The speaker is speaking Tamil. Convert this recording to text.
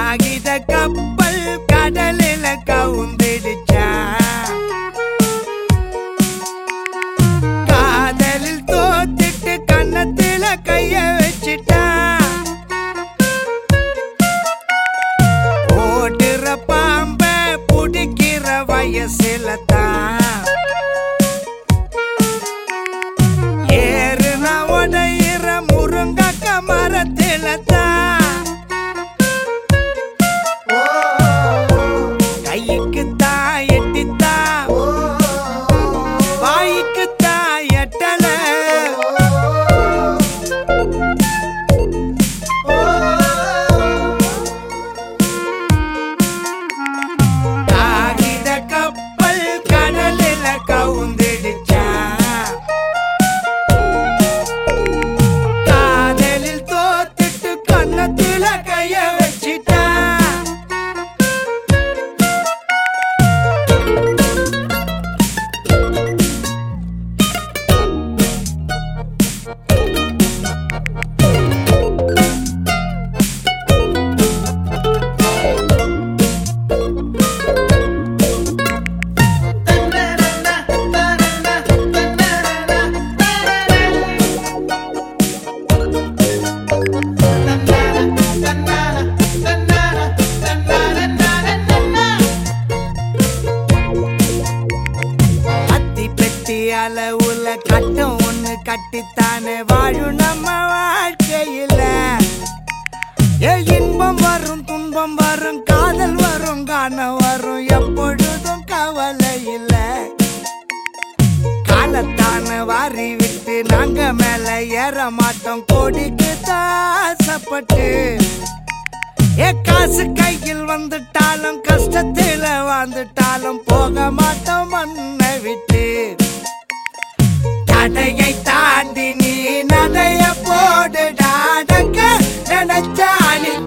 காகித கப்பல் கடலில கவுந்திடுச்சா காதலில் தோத்திட்டு கன்னத்தில கைய வச்சிட்டா ஓடுற பாம்ப புடிக்கிற வயசுல தான் ஏறுன உடையிற முருங்கக்க மரத்தில தான் கைக்கு தான் எட்டித்தான் வாய்க்கு தான் எட்டல காகித கப்பல் கடலில கவுந்திடுச்சா காதலில் தோத்துட்டு கன்னத்தில கைய வச்சிட்டா அளவுல கட்டம் ஒண்ணு கட்டித்தானே வாழும் நம்ம வாழ்க்கையில இன்பம் வரும் துன்பம் வரும் காதல் வரும் காணம் வரும் எப்பொழுதும் கவலை இல்ல காலத்தான வாரி விட்டு நாங்க மேல ஏற மாட்டோம் கோடிக்கு தாசப்பட்டு காசு கையில் வந்துட்டாலும் கஷ்டத்தில வாழ்ந்துட்டாலும் போக மாட்டோம் மண்ணை விட்டு தடையை தாண்டி நீ நடைய போடுடாடங்க நினைச்சாணி